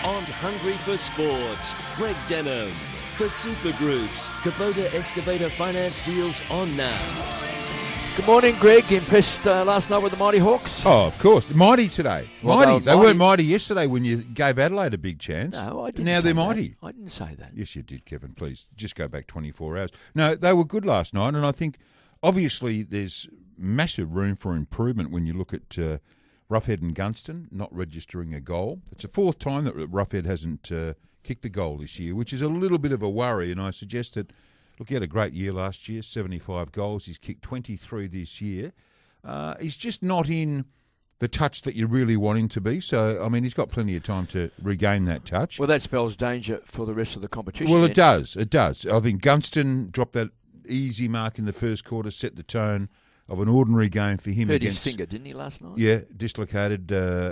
On Hungry for Sport, Greg Denham. For Super Groups, Kubota Excavator finance deals on now. Good morning, Greg. Impressed last night with the Mighty Hawks? Oh, of course. Mighty today. Well, mighty. They mighty. weren't mighty yesterday when you gave Adelaide a big chance. No, I didn't. Now say they're that. mighty. I didn't say that. Yes, you did, Kevin. Please, just go back 24 hours. No, they were good last night, and I think, obviously, there's massive room for improvement when you look at Roughead and Gunston not registering a goal. It's the fourth time that Roughead hasn't kicked a goal this year, which is a little bit of a worry, and I suggest that, look, he had a great year last year, 75 goals. He's kicked 23 this year. He's just not in the touch that you really want him to be. So, I mean, he's got plenty of time to regain that touch. Well, that spells danger for the rest of the competition. Well, it does. It does. I think Gunston dropped that easy mark in the first quarter, set the tone of an ordinary game for him. Hurt against his finger, didn't he, last night? Yeah, dislocated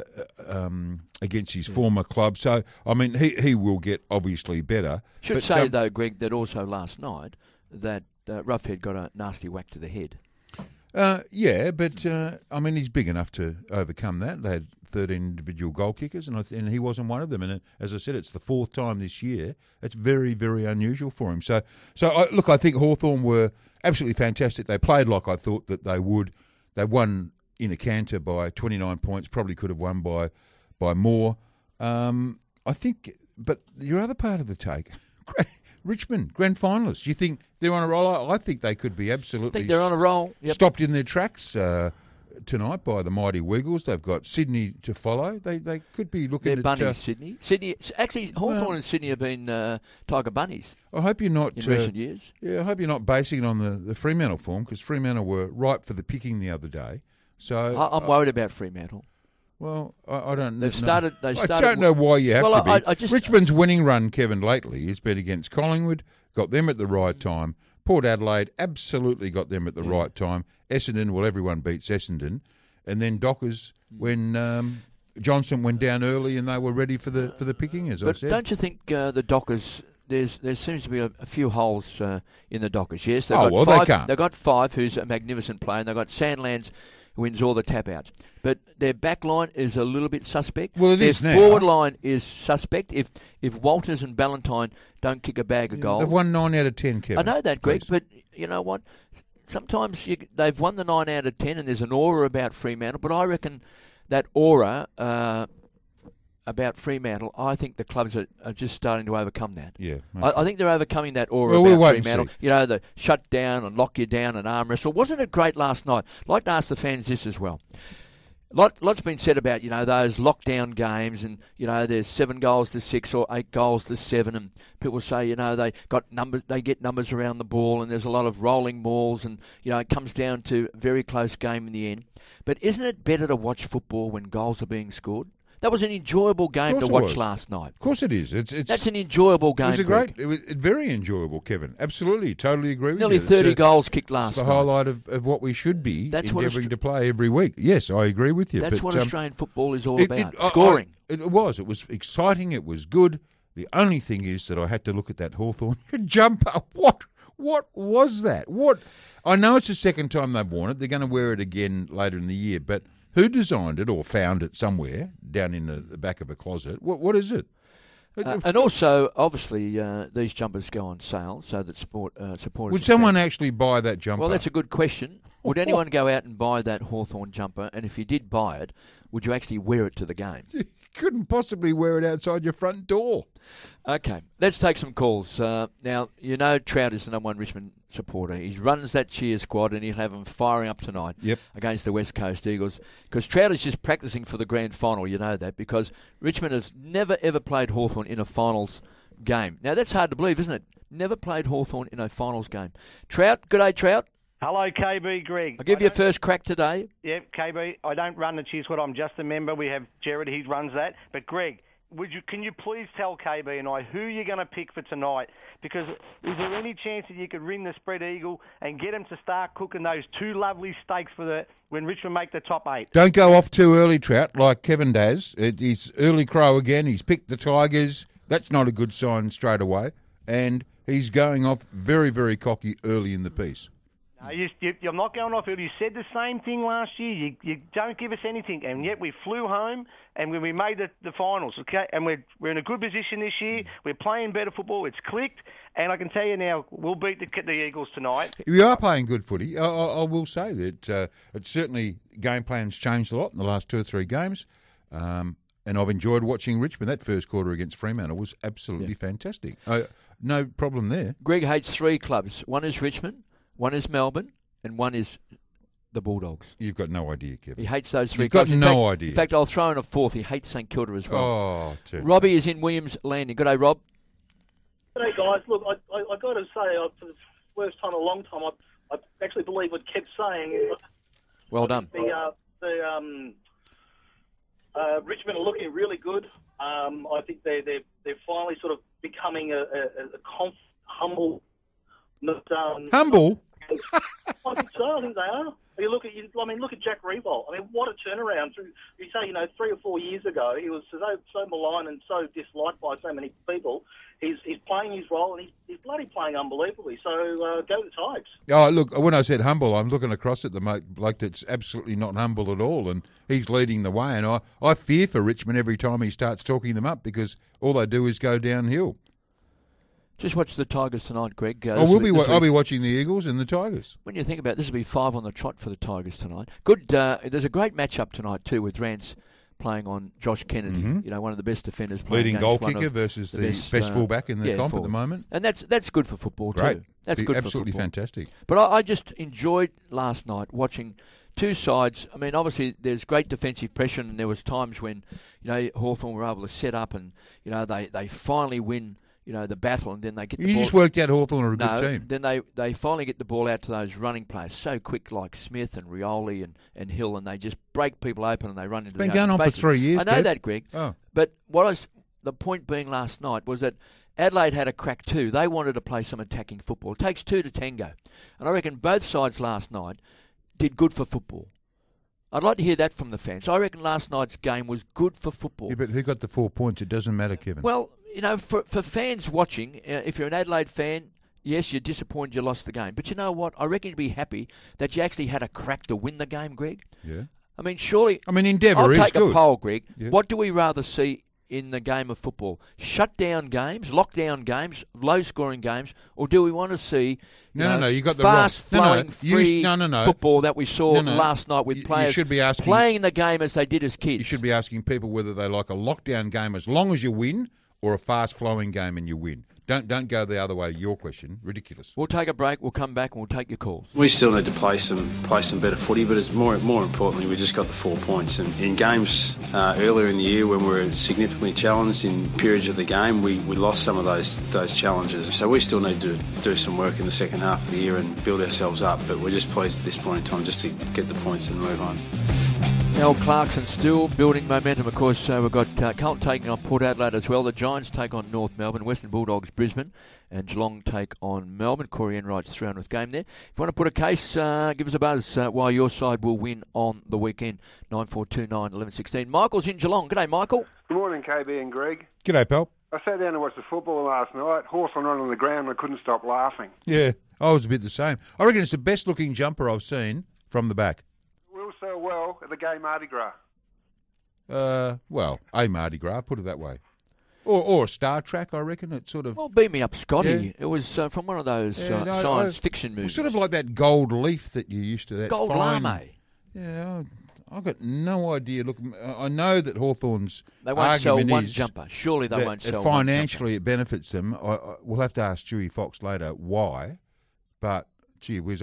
against his former club. So, I mean, he will get obviously better. Should say, though, Greg, that also last night that Roughead got a nasty whack to the head. Yeah, but I mean, he's big enough to overcome that. They had 13 individual goal kickers, and he wasn't one of them. And as I said, it's the fourth time this year. It's very, very unusual for him. So look, I think Hawthorn were absolutely fantastic. They played like I thought that they would. They won in a canter by 29 points. Probably could have won by more. I think, but your other part of the take. Richmond, grand finalists. You think they're on a roll? I think they could be absolutely. I think they're on a roll. Yep. Stopped in their tracks tonight by the mighty Wiggles. They've got Sydney to follow. They could be looking They're at bunnies, Sydney. Actually, Hawthorn and Sydney have been Tiger bunnies. I hope you're not in recent years. Yeah, I hope you're not basing it on the Fremantle form, because Fremantle were ripe for the picking the other day. So I'm worried about Fremantle. Well, I don't know. They've started. I don't know why you have to be. I just, Richmond's winning run, Kevin, lately has been against Collingwood, got them at the right time. Port Adelaide absolutely got them at the right time. Essendon, well, everyone beats Essendon. And then Dockers, when Johnson went down early and they were ready for the picking, as I said. But don't you think the Dockers, there seems to be a few holes in the Dockers, yes? They can't. They've got Five, who's a magnificent player, and they've got Sandlands, who wins all the tap-outs. But their back line is a little bit suspect. Well, it is now. Their forward line is suspect. If Walters and Ballantyne don't kick a bag of goals. They've won 9 out of 10, Kevin. I know that, Greg, but you know what? Sometimes they've won the 9 out of 10 and there's an aura about Fremantle, but I reckon that aura about Fremantle, I think the clubs are just starting to overcome that. Yeah, I think they're overcoming that aura we'll about wait Fremantle. and see. You know, the shut down and lock you down and arm wrestle. Wasn't it great last night? I'd like to ask the fans this as well. Lots been said about, those lockdown games and, there's 7 goals to 6 or 8 goals to 7 and people say, they get numbers around the ball and there's a lot of rolling balls and, it comes down to a very close game in the end. But isn't it better to watch football when goals are being scored? That was an enjoyable game to watch last night. Of course it is. That's an enjoyable game. It was very enjoyable, Kevin. Absolutely, totally agree with you. Nearly 30 goals kicked last night. It's the highlight of what we should be endeavouring to play every week. Yes, I agree with you. That's what Australian football is all about, scoring. It was exciting, it was good. The only thing is that I had to look at that Hawthorn jumper. What was that? I know it's the second time they've worn it. They're going to wear it again later in the year, but who designed it or found it somewhere down in the back of a closet? What is it? And also, obviously, these jumpers go on sale so that supporters... Would someone actually buy that jumper? Well, that's a good question. Would anyone go out and buy that Hawthorn jumper? And if you did buy it, would you actually wear it to the game? You couldn't possibly wear it outside your front door. Okay, let's take some calls. Now, Trout is the number one Richmond supporter. He runs that cheer squad and he'll have them firing up tonight against the West Coast Eagles. Because Trout is just practising for the grand final, you know that, because Richmond has never, ever played Hawthorn in a finals game. Now, that's hard to believe, isn't it? Never played Hawthorn in a finals game. Trout, good day, Trout. Hello, KB, Greg. I'll give you a first crack today. Yep, KB, I don't run the cheer squad. I'm just a member. We have Jared, he runs that. But, Greg, can you please tell KB and I who you're going to pick for tonight? Because is there any chance that you could ring the spread eagle and get him to start cooking those 2 lovely steaks for when Richmond make the top 8? Don't go off too early, Trout, like Kevin does. He's early crow again. He's picked the Tigers. That's not a good sign straight away. And he's going off very, very cocky early in the piece. I'm not going off it. You said the same thing last year. You don't give us anything, and yet we flew home and we made the finals. Okay, and we're in a good position this year. We're playing better football. It's clicked, and I can tell you now, we'll beat the Eagles tonight. We are playing good footy. I will say that it's certainly game plans changed a lot in the last 2 or 3 games. And I've enjoyed watching Richmond. That first quarter against Fremantle was absolutely fantastic. No problem there. Greg hates 3 clubs. One is Richmond, one is Melbourne, and one is the Bulldogs. You've got no idea, Kevin. He hates those 3 You've clubs. got no idea. In fact, I'll throw in a 4th. He hates St Kilda as well. Oh, Robbie is in Williams Landing. Good day, Rob. Hey guys, look, I got to say, for the first time in a long time, I actually believe what kept saying. Well done. Richmond are looking really good. I think they're finally sort of becoming a humble. Humble? I think so. I think they are. Look at Jack Riewoldt. I mean, what a turnaround! You say, 3 or 4 years ago, he was so maligned and so disliked by so many people. He's playing his role, and he's bloody playing unbelievably. So go the Tigers. Oh, look, when I said humble, I'm looking across at the bloke that's absolutely not humble at all, and he's leading the way. And I fear for Richmond every time he starts talking them up, because all they do is go downhill. Just watch the Tigers tonight, Greg. I'll be watching the Eagles and the Tigers. When you think about it, this will be 5 on the trot for the Tigers tonight. Good. There's a great matchup tonight too, with Rance playing on Josh Kennedy. Mm-hmm. One of the best defenders playing. Leading goal kicker versus the best fullback in the comp at the moment. And that's good for football too. Great. That's good absolutely for football. Fantastic. But I just enjoyed last night watching 2 sides. I mean, obviously there's great defensive pressure, and there was times when Hawthorn were able to set up, and they finally win. The battle, and then they get the ball. You just worked out Hawthorn are a good team. Then they finally get the ball out to those running players so quick, like Smith and Rioli and Hill, and they just break people open and they run into the Been going on for 3 years. I know that, Greg. Oh. But the point being last night was that Adelaide had a crack too. They wanted to play some attacking football. It takes 2 to tango. And I reckon both sides last night did good for football. I'd like to hear that from the fans. I reckon last night's game was good for football. Yeah, but who got the 4 points? It doesn't matter, Kevin. Well, for fans watching, if you're an Adelaide fan, yes, you're disappointed you lost the game. But you know what? I reckon you'd be happy that you actually had a crack to win the game, Greg. Yeah. I mean, surely... Endeavour is good. I'll take a poll, Greg. Yeah. What do we rather see in the game of football? Shut-down games, lockdown games, low-scoring games, or do we want to see No, you got the fast-flowing, free no. football that we saw last night with players you should be asking, playing the game as they did as kids? You should be asking people whether they like a lockdown game as long as you win, or a fast-flowing game and you win. Don't go the other way. Your question, ridiculous. We'll take a break. We'll come back and we'll take your calls. We still need to play some better footy, but it's more importantly, we just got the 4 points. And in games earlier in the year, when we were significantly challenged in periods of the game, we lost some of those challenges. So we still need to do some work in the second half of the year and build ourselves up. But we're just pleased at this point in time just to get the points and move on. Al Clarkson still building momentum. Of course, we've got Carlton taking on Port Adelaide as well. The Giants take on North Melbourne, Western Bulldogs Brisbane, and Geelong take on Melbourne. Corey Enright's 300th game there. If you want to put a case, give us a buzz why your side will win on the weekend. 9429 1116. Michael's in Geelong. G'day, Michael. Good morning, KB and Greg. G'day, pal. I sat down to watch the football last night. Hawthorn on the ground, and I couldn't stop laughing. Yeah, I was a bit the same. I reckon it's the best-looking jumper I've seen from the back. Will so well at the gay Mardi Gras. Well, a Mardi Gras, put it that way. Or a Star Trek, I reckon. It sort of... Well, beat me up, Scotty. Yeah. It was from one of those science fiction movies. Sort of like that gold leaf that you used to... That gold fine, lame. Yeah, I've got no idea. Look, I know that Hawthorn's they won't sell one is jumper. Surely they won't sell financially one it benefits them. We'll have to ask Stewie Fox later why. But, gee whiz,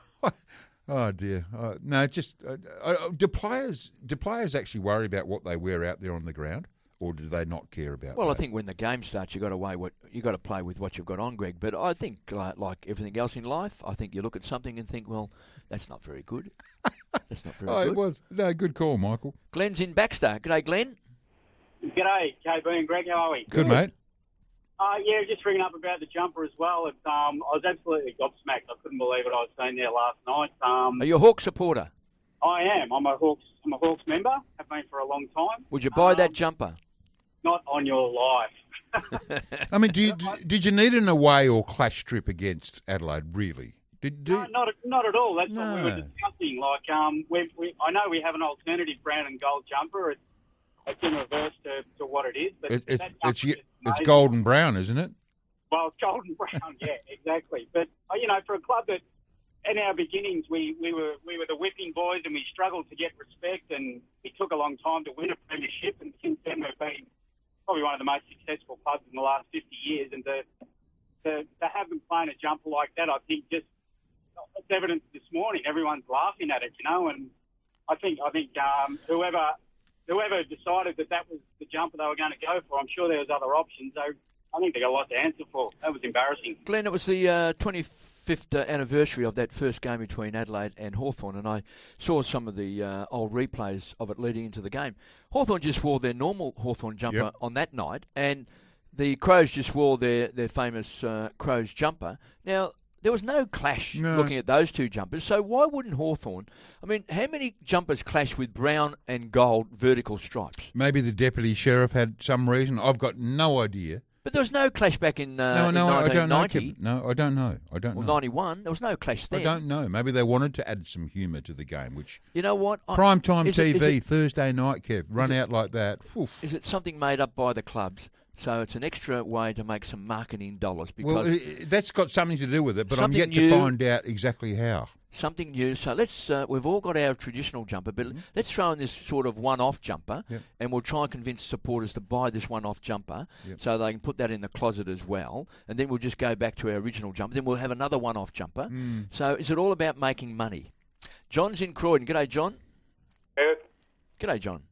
oh dear! No, just do players actually worry about what they wear out there on the ground, or do they not care about? Well, that? I think when the game starts, you got to play with what you've got on, Greg. But I think, like everything else in life, I think you look at something and think, well, that's not very good. That's not very good. It was good call, Michael. Glenn's in Baxter. G'day, Glenn. G'day, KB and Greg. How are we? Good, mate. Yeah, just ringing up about the jumper as well. I was absolutely gobsmacked. I couldn't believe what I was seeing there last night. Are you a Hawk supporter? I am. I'm a Hawks member. Have been for a long time. Would you buy that jumper? Not on your life. I mean, did you need an away or clash trip against Adelaide? Really? No, not at all. That's what we No. were discussing. Like, I know we have an alternative brown and gold jumper. It's in reverse to what it is. But It's golden brown, isn't it? Well, it's golden brown, yeah, exactly. But for a club that in our beginnings we were the whipping boys and we struggled to get respect, and it took a long time to win a premiership. And since then we've been probably one of the most successful clubs in the last 50 years. And to have them playing a jumper like that, I think just it's evidence this morning. Everyone's laughing at it, and I think whoever decided that was the jumper they were going to go for, I'm sure there was other options. So I think they got a lot to answer for. That was embarrassing. Glenn, it was the 25th anniversary of that first game between Adelaide and Hawthorn, and I saw some of the old replays of it leading into the game. Hawthorn just wore their normal Hawthorn jumper on that night, and the Crows just wore their famous Crows jumper. Now, there was no clash looking at those two jumpers, so why wouldn't Hawthorn? I mean, how many jumpers clash with brown and gold vertical stripes? Maybe the deputy sheriff had some reason. I've got no idea. But there was no clash back in I don't know. 1990. No, I don't know. Well, 91, there was no clash then. I don't know. Maybe they wanted to add some humour to the game, which... You know what? Primetime TV, Thursday night, Kev, run out like that. Oof. Is it something made up by the clubs? So it's an extra way to make some marketing dollars. Because well, that's got something to do with it, but I'm yet to find out exactly how. Something new. So let's. We've all got our traditional jumper, but let's throw in this sort of one-off jumper, and we'll try and convince supporters to buy this one-off jumper, so they can put that in the closet as well, and then we'll just go back to our original jumper. Then we'll have another one-off jumper. So is it all about making money? John's in Croydon. G'day, John. G'day, John.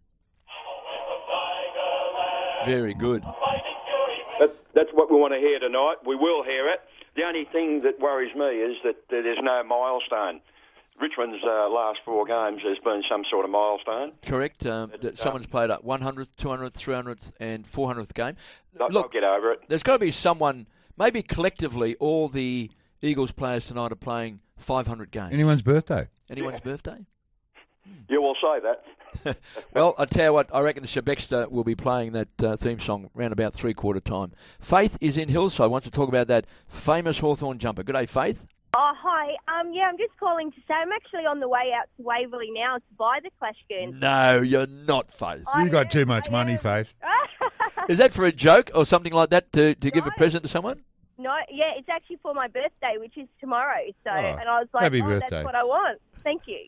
Very good. That's what we want to hear tonight. We will hear it. The only thing that worries me is that there's no milestone. Richmond's last 4 games, there's been some sort of milestone. Correct. Someone's played up 100th, 200th, 300th and 400th game. I'll get over it. There's got to be someone, maybe collectively, all the Eagles players tonight are playing 500 games. Anyone's birthday. Anyone's birthday? You will say that. Well, I tell you what, I reckon the Shebexter will be playing that theme song around about 3/4 time. Faith is in Hillside. Wants to talk about that famous Hawthorn jumper. Good day, Faith. Oh, hi. I'm just calling to say I'm actually on the way out to Waverley now to buy the Clash Guernsey. No, you're not, Faith. You got too much money, Faith. Is that for a joke or something like that to give a present to someone? No, yeah, it's actually for my birthday, which is tomorrow. So, and I was like, happy birthday. That's what I want. Thank you.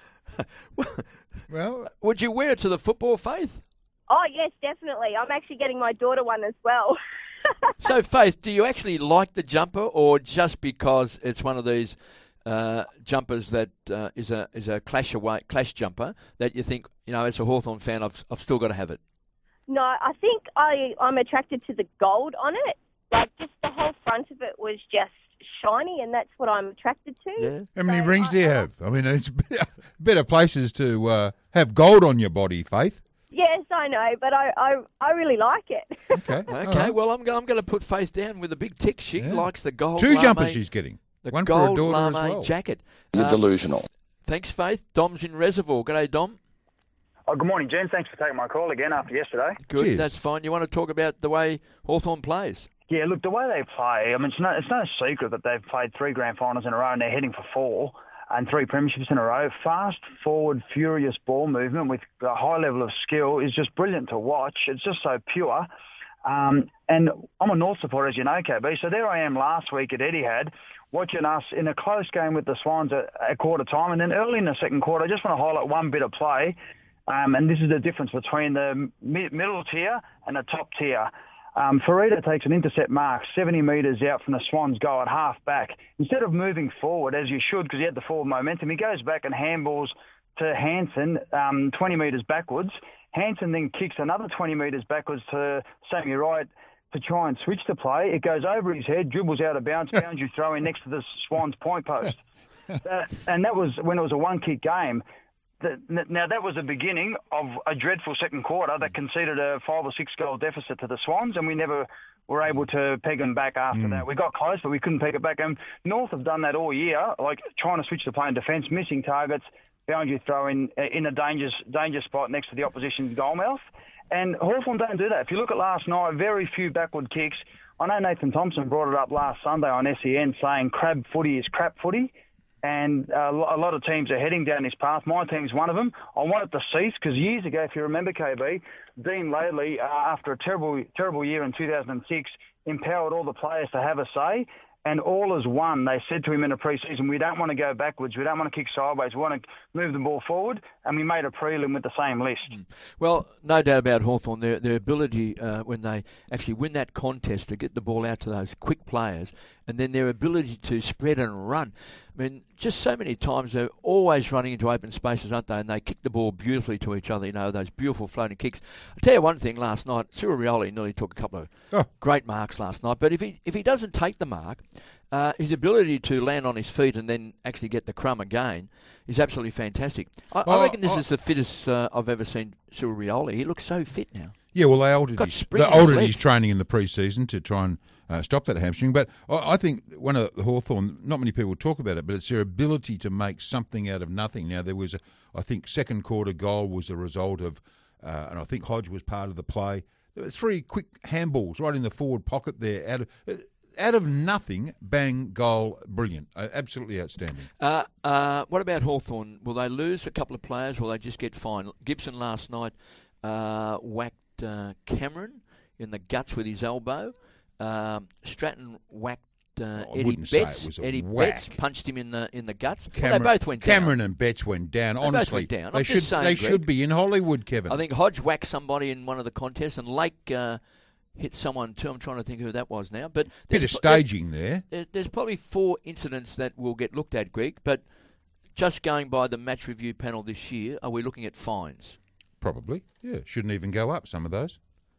Well, would you wear it to the football, Faith? Oh, yes, definitely. I'm actually getting my daughter one as well. So, Faith, do you actually like the jumper, or just because it's one of these jumpers that is a clash jumper that you think, as a Hawthorn fan, I've still got to have it? No, I think I'm attracted to the gold on it. Like, just the whole front of it was just shiny, and that's what I'm attracted to. Yeah. How many rings do you have? I mean, it's better places to have gold on your body, Faith. Yes, I know, but I really like it. Okay. Right. Well, I'm going to put Faith down with a big tick. She likes the gold. 2 jumpers she's getting. The one gold for a daughter lame as well. Jacket. You're delusional. Thanks, Faith. Dom's in Reservoir. G'day, Dom. Oh, good morning, Jen. Thanks for taking my call again after yesterday. Good, Cheers. That's fine. You want to talk about the way Hawthorn plays? Yeah, look, the way they play, I mean, it's no secret that they've played 3 grand finals in a row and they're heading for 4 and 3 premierships in a row. Fast, forward, furious ball movement with a high level of skill is just brilliant to watch. It's just so pure. And I'm a North supporter, as you know, KB, so there I am last week at Etihad watching us in a close game with the Swans at quarter time, and then early in the second quarter, I just want to highlight one bit of play, and this is the difference between the middle tier and the top tier. Farida takes an intercept mark 70 metres out from the Swans' goal at half back. Instead of moving forward, as you should, because he had the forward momentum, he goes back and handballs to Hansen 20 metres backwards. Hansen then kicks another 20 metres backwards to Sammy Wright to try and switch the play. It goes over his head, dribbles out of bounds, you throw in next to the Swans' point post. And that was when it was a one-kick game. Now, that was the beginning of a dreadful second quarter that conceded a 5 or 6 goal deficit to the Swans, and we never were able to peg them back after that. We got close, but we couldn't peg it back. And North have done that all year, like trying to switch the play in defence, missing targets, boundary throw in a danger spot next to the opposition's goal mouth. And Hawthorn don't do that. If you look at last night, very few backward kicks. I know Nathan Thompson brought it up last Sunday on SEN saying crab footy is crap footy. And a lot of teams are heading down this path. My team's one of them. I want it to cease because years ago, if you remember, KB, Dean Laidley, after a terrible year in 2006, empowered all the players to have a say. And all as one, they said to him in the pre-season, we don't want to go backwards, we don't want to kick sideways, we want to move the ball forward, and we made a prelim with the same list. Well, no doubt about Hawthorn, their ability when they actually win that contest to get the ball out to those quick players, and then their ability to spread and run. I mean, just so many times they're always running into open spaces, aren't they? And they kick the ball beautifully to each other, those beautiful floating kicks. I'll tell you one thing, last night, Cyril Rioli nearly took a couple of great marks last night, but if he doesn't take the mark, his ability to land on his feet and then actually get the crumb again is absolutely fantastic. I reckon this is the fittest I've ever seen Cyril Rioli. He looks so fit now. Yeah, well, they altered his training in the pre-season to try and stop that hamstring. But I think one of the Hawthorn, not many people talk about it, but it's their ability to make something out of nothing. Now, there was, I think, second quarter goal was a result of, and I think Hodge was part of the play. There were 3 quick handballs right in the forward pocket there. Out of nothing, bang, goal, brilliant. Absolutely outstanding. What about Hawthorn? Will they lose a couple of players? Will they just get fined? Gibson last night whacked Cameron in the guts with his elbow. Stratton whacked Eddie Betts. Eddie Betts punched him in the guts. They both went down. Cameron and Betts went down. Honestly, both went down. They should be in Hollywood, Kevin. I think Hodge whacked somebody in one of the contests, and Lake hit someone too. I'm trying to think who that was now. But bit of staging there. There's probably 4 incidents that will get looked at, Greg. But just going by the match review panel this year, are we looking at fines? Probably, yeah. Shouldn't even go up, some of those.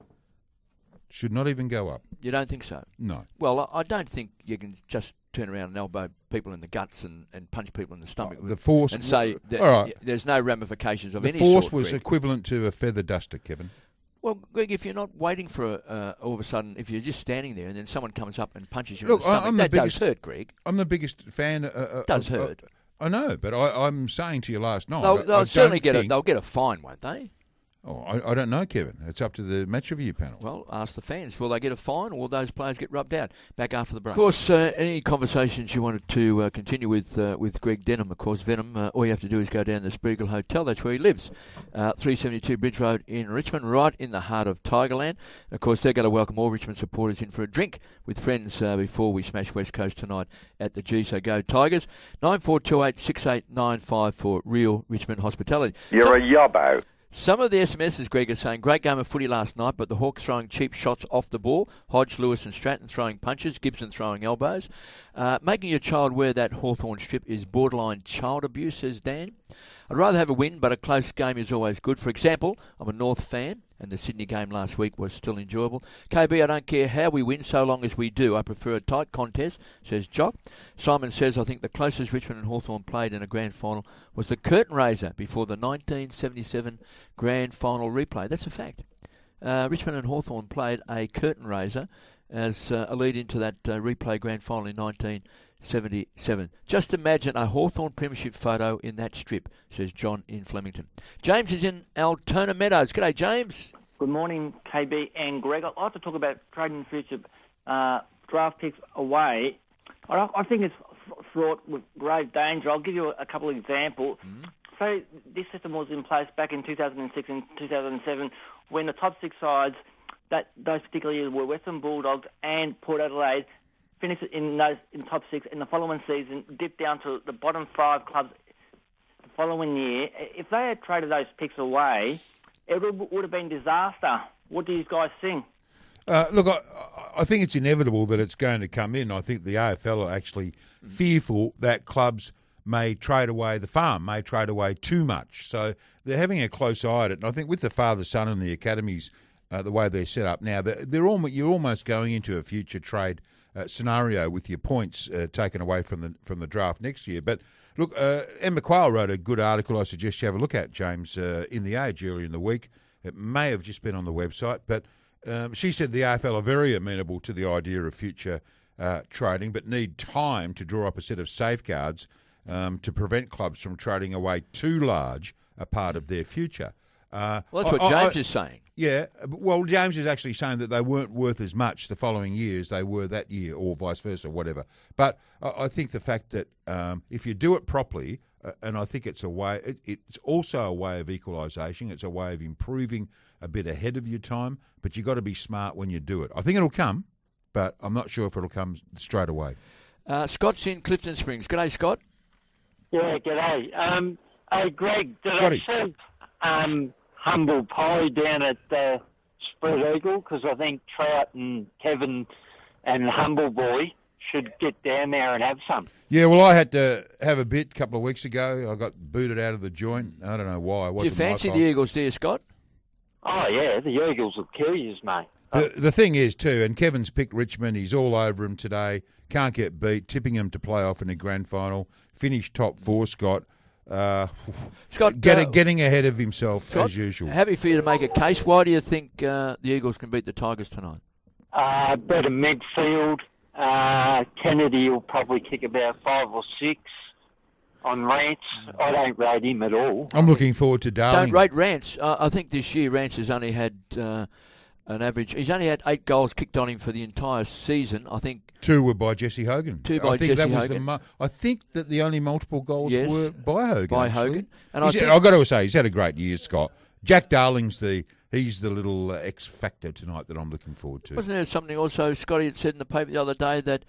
Should not even go up. You don't think so? No. Well, I don't think you can just turn around and elbow people in the guts and punch people in the stomach the force, and say there's no ramifications of any sort. The force was equivalent to a feather duster, Kevin. Well, Greg, if you're not waiting for all of a sudden, if you're just standing there and then someone comes up and punches you in the stomach, that does hurt, Greg. I'm the biggest fan. Does hurt. I know, but I'm saying to you last night. They'll certainly they'll get a fine, won't they? Oh, I don't know, Kevin. It's up to the match review panel. Well, ask the fans. Will they get a fine, or will those players get rubbed out? Back after the break. Of course, any conversations you wanted to continue with Greg Denham, of course, Venom, all you have to do is go down to the Spiegel Hotel. That's where he lives. 372 Bridge Road in Richmond, right in the heart of Tigerland. Of course, they're going to welcome all Richmond supporters in for a drink with friends before we smash West Coast tonight at the G. So go Tigers. 9428 6895 for real Richmond hospitality. You're a yobbo. Some of the SMSs, Greg, are saying, great game of footy last night, but the Hawks throwing cheap shots off the ball. Hodge, Lewis and Stratton throwing punches. Gibson throwing elbows. Making your child wear that Hawthorn strip is borderline child abuse, says Dan. I'd rather have a win, but a close game is always good. For example, I'm a North fan, and the Sydney game last week was still enjoyable. KB, I don't care how we win, so long as we do. I prefer a tight contest, says Jock. Simon says, I think the closest Richmond and Hawthorn played in a grand final was the curtain raiser before the 1977 grand final replay. That's a fact. Richmond and Hawthorn played a curtain raiser as a lead into that replay grand final in 1977. Just imagine a Hawthorn premiership photo in that strip, says John in Flemington. James is in Altona Meadows. G'day, James. Good morning, KB and Greg. I'd like to talk about trading future draft picks away. I think it's fraught with grave danger. I'll give you a couple of examples. So this system was in place back in 2006 and 2007 when the top 6 sides, those particular years were Western Bulldogs and Port Adelaide, finished in top 6, and the following season dipped down to the bottom 5 clubs the following year. If they had traded those picks away, it would have been disaster. What do you guys think? Look, I think it's inevitable that it's going to come in. I think the AFL are actually fearful that clubs may trade away the farm, may trade away too much. So they're having a close eye at it. And I think with the father-son and the academies, the way they're set up now, you're almost going into a future trade scenario with your points taken away from the draft next year. But look, Emma Quayle wrote a good article I suggest you have a look at, James, in The Age earlier in the week. It may have just been on the website, but she said the AFL are very amenable to the idea of future trading, but need time to draw up a set of safeguards to prevent clubs from trading away too large a part of their future. Well, that's what James is saying. Yeah, well, James is actually saying that they weren't worth as much the following year as they were that year, or vice versa, whatever. But I think the fact that if you do it properly, and I think it's it's also a way of equalisation. It's a way of improving a bit ahead of your time. But you've got to be smart when you do it. I think it'll come, but I'm not sure if it'll come straight away. Scott's in Clifton Springs. G'day, Scott. Yeah, g'day. Hey, Greg, did I see Humble Pie down at Spread Eagle? Because I think Trout and Kevin and Humble Boy should get down there and have some. Yeah, well, I had to have a bit a couple of weeks ago. I got booted out of the joint. I don't know why. Do you fancy the Eagles, do you, Scott? Oh, yeah, the Eagles will kill you, mate. The thing is, too, and Kevin's picked Richmond. He's all over him today. Can't get beat. Tipping him to play off in the grand final. Finished top 4, Scott. Scott, getting ahead of himself, Scott, as usual. Happy for you to make a case. Why do you think the Eagles can beat the Tigers tonight? Better midfield. Kennedy will probably kick about 5 or 6 on Rance. I don't rate him at all. I'm looking forward to Darling. Don't rate Rance. I think this year Rance has only had an average. He's only had 8 goals kicked on him for the entire season. I think 2 were by Jesse Hogan. I think that the only multiple goals were by Hogan. By Hogan. And I've got to say, he's had a great year, Scott. Jack Darling's he's the little X factor tonight that I'm looking forward to. Wasn't there something also Scotty had said in the paper the other day that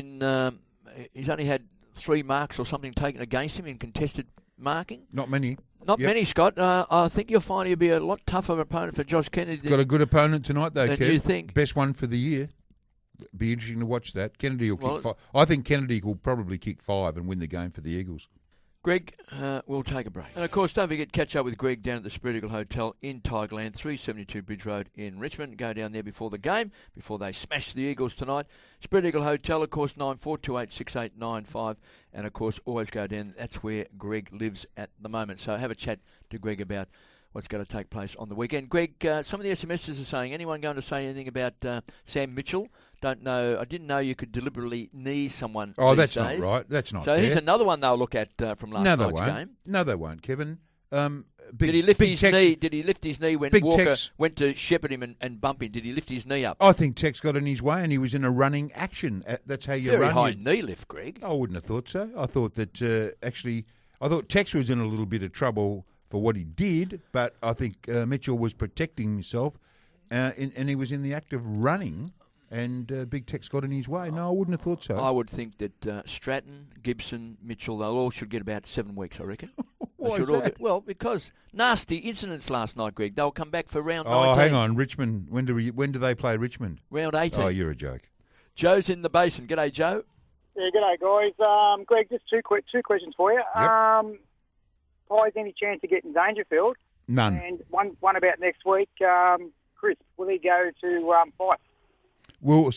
he's only had 3 marks or something taken against him in contested marking? Not many. Not many, Scott. I think you'll find he'll be a lot tougher opponent for Josh Kennedy. Got a good opponent tonight, though, Kev. You think? Best one for the year. Be interesting to watch that. Kennedy will kick 5. I think Kennedy will probably kick 5 and win the game for the Eagles. Greg, we'll take a break. And, of course, don't forget, catch up with Greg down at the Spread Eagle Hotel in Tigerland, 372 Bridge Road in Richmond. Go down there before the game, before they smash the Eagles tonight. Spread Eagle Hotel, of course, 94286895. And, of course, always go down. That's where Greg lives at the moment. So have a chat to Greg about what's going to take place on the weekend. Greg, some of the SMSs are saying, anyone going to say anything about Sam Mitchell? Don't know. I didn't know you could deliberately knee someone. Oh, these that's days. not right. That's not so fair. here's another one they'll look at from last night's game. No, they won't, Kevin. Did he lift his knee? Did he lift his knee when Walker went to shepherd him and bump him? Did he lift his knee up? I think Tex got in his way and he was in a running action. That's how you run. Very high knee lift, Greg. I wouldn't have thought so. I thought that I thought Tex was in a little bit of trouble for what he did, but I think Mitchell was protecting himself, and he was in the act of running. And Big Tex got in his way. No, I wouldn't have thought so. I would think that Stratton, Gibson, Mitchell, they all should get about 7 weeks, I reckon. Why is that? Well, because nasty incidents last night, Greg. They'll come back for round 19. Oh, hang on. Richmond. When do they play Richmond? Round 18. Oh, you're a joke. Joe's in the basin. G'day, Joe. Yeah, g'day, guys. Greg, just two questions for you. Yep. Pies, any chance of getting Dangerfield? None. And one about next week. Chris, will he go to Fife? Will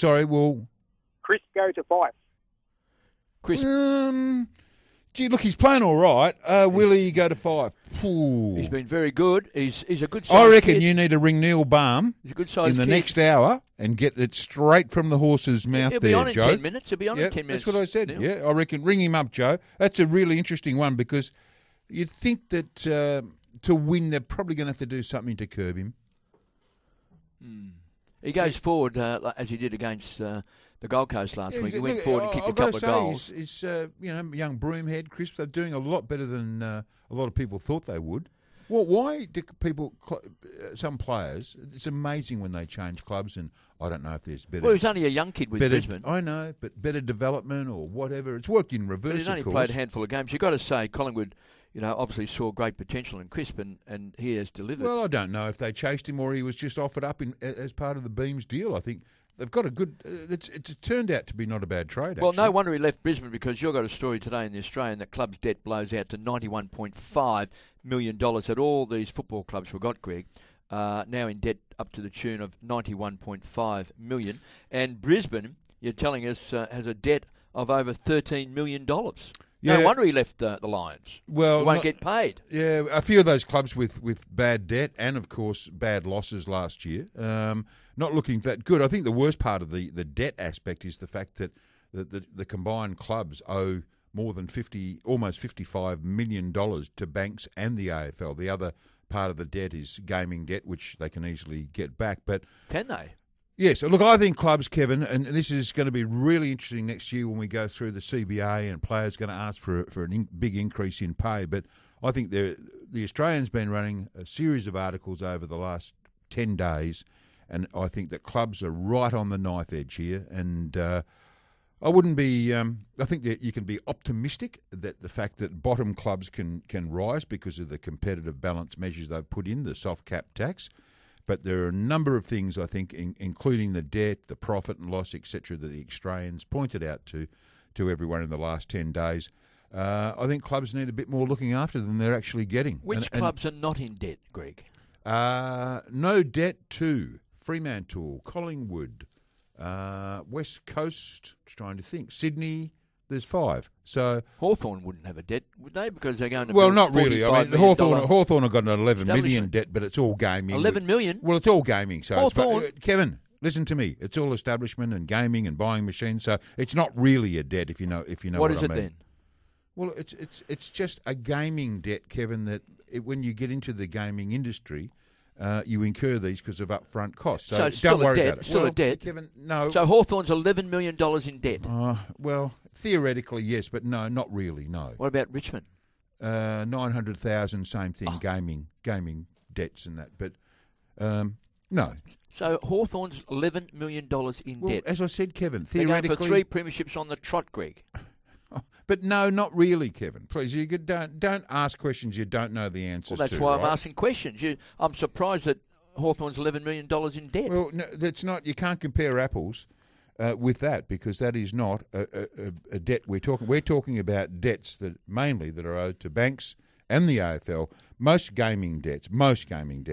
Chris go to Fife? Chris. Gee, look, he's playing all right. Will he go to Fife? Ooh. He's been very good. He's a good size I reckon kid. You need to ring Neil Baum He's a good size in the kid. next hour and get it straight from the horse's mouth. He'll there, be on in Joe. 10 minutes. He'll be on in 10 minutes. That's what I said. Neil. Yeah, I reckon ring him up, Joe. That's a really interesting one because you'd think that to win, they're probably going to have to do something to curb him. He goes forward as he did against the Gold Coast last week. He went forward and kicked a couple of goals. He's young Broomhead, Chris. They're doing a lot better than a lot of people thought they would. Well, why do some players? It's amazing when they change clubs, and I don't know if there's better. Well, he's only a young kid with Brisbane. I know, but better development or whatever. It's worked in reverse. But he's only played a handful of games. You've got to say, Collingwood, obviously saw great potential in Crisp, and he has delivered. Well, I don't know if they chased him or he was just offered up as part of the Beams deal. I think they've got a good. It's turned out to be not a bad trade. Well, actually. no wonder he left Brisbane because you've got a story today in the Australian that club's debt blows out to $91.5 million that all these football clubs have got, Greg. Now in debt up to the tune of $91.5 million. And Brisbane, you're telling us, has a debt of over $13 million. Yeah. No wonder he left the Lions. Well, he won't get paid. Yeah, a few of those clubs with bad debt and, of course, bad losses last year. Not looking that good. I think the worst part of the debt aspect is the fact that the combined clubs owe more than almost $55 million to banks and the AFL. The other part of the debt is gaming debt, which they can easily get back. But can they? Yes. Look, I think clubs, Kevin, and this is going to be really interesting next year when we go through the CBA and players going to ask for a big increase in pay. But I think the Australian's been running a series of articles over the last 10 days, and I think that clubs are right on the knife edge here. And I wouldn't be. I think that you can be optimistic that the fact that bottom clubs can rise because of the competitive balance measures they've put in, the soft cap tax. But there are a number of things, I think, including the debt, the profit and loss, etc., that the Australians pointed out to everyone in the last 10 days. I think clubs need a bit more looking after than they're actually getting. Which clubs are not in debt, Greg? No debt to Fremantle, Collingwood, West Coast, just trying to think, Sydney. There's 5. So Hawthorn wouldn't have a debt, would they? Because they're going to well, not really. I mean, Hawthorn have got an 11 million debt, but it's all gaming. 11 million? Well, it's all gaming. So Hawthorn. Kevin, listen to me. It's all establishment and gaming and buying machines. So it's not really a debt, if you know what I mean. What is it then? Well, it's just a gaming debt, Kevin. That when you get into the gaming industry, you incur these because of upfront costs. So don't worry about it. Still a debt, Kevin. No. So Hawthorn's $11 million in debt. Well, theoretically, yes, but no, not really. No. What about Richmond? 900,000, same thing. Gaming debts and that, but no. So Hawthorn's $11 million in debt. As I said, Kevin, theoretically, they're going for 3 premierships on the trot, Greg. But no, not really, Kevin. Please, you don't ask questions you don't know the answers to. Well, that's why I'm asking questions. I'm surprised that Hawthorn's $11 million in debt. Well, no, that's not. You can't compare apples with that because that is not a debt we're talking. We're talking about debts that are owed to banks and the AFL. Most gaming debts. Most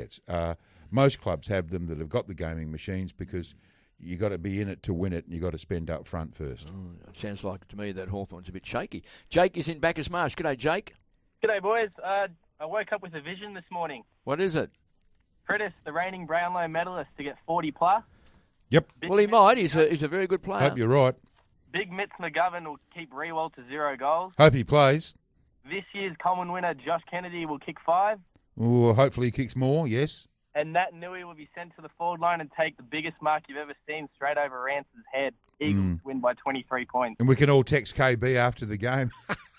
clubs have them that have got the gaming machines because you got to be in it to win it, and you got to spend up front first. It sounds like to me that Hawthorn's a bit shaky. Jake is in Bacchus Marsh. G'day, Jake. G'day, boys. I woke up with a vision this morning. What is it? Prentice, the reigning Brownlow medalist, to get 40 plus. Yep. Well, he might. He's a very good player. Hope you're right. Big Mitch McGovern will keep Rewald to 0 goals. Hope he plays. This year's common winner, Josh Kennedy, will kick 5. Ooh, hopefully he kicks more. Yes. And Nat Nui will be sent to the forward line and take the biggest mark you've ever seen straight over Rance's head. Eagles win by 23 points. And we can all text KB after the game.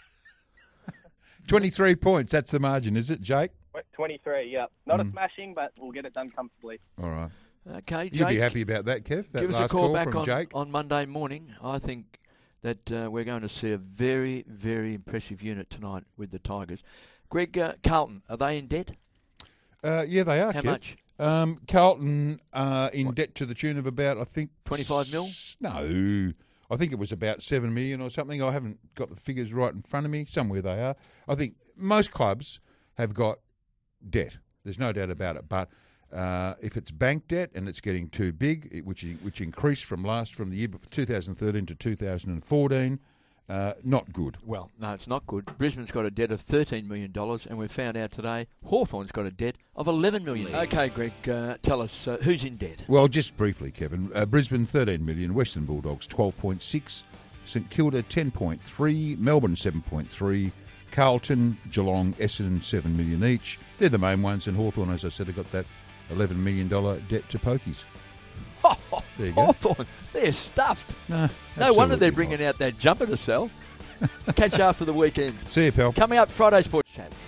23 points, that's the margin, is it, Jake? 23, yeah. Not a smashing, but we'll get it done comfortably. All right. Okay, Jake. You'll be happy about that, Kev, that give us last a call call back from Jake. on Monday morning. I think that we're going to see a very, very impressive unit tonight with the Tigers. Greg, Carlton, are they in debt? Yeah, they are, How Kev. much? Carlton in debt to the tune of about, I think... 25 mil? No. I think it was about 7 million or something. I haven't got the figures right in front of me. Somewhere they are. I think most clubs have got debt. There's no doubt about it. But if it's bank debt and it's getting too big, which increased from the year before 2013 to 2014, not good. Well, no, it's not good. Brisbane's got a debt of $13 million, and we've found out today Hawthorn's got a debt of $11 million. Okay, Greg, tell us who's in debt. Well, just briefly, Kevin. Brisbane, 13 million. Western Bulldogs, 12.6. St Kilda, 10.3. Melbourne, 7.3. Carlton, Geelong, Essendon, 7 million each. They're the main ones, and Hawthorn, as I said, have got that $11 million debt to Pokies. There you go. Hawthorn, they're stuffed. No wonder they're bringing out that jumper to sell. Catch you after the weekend. See you, pal. Coming up, Friday Sports.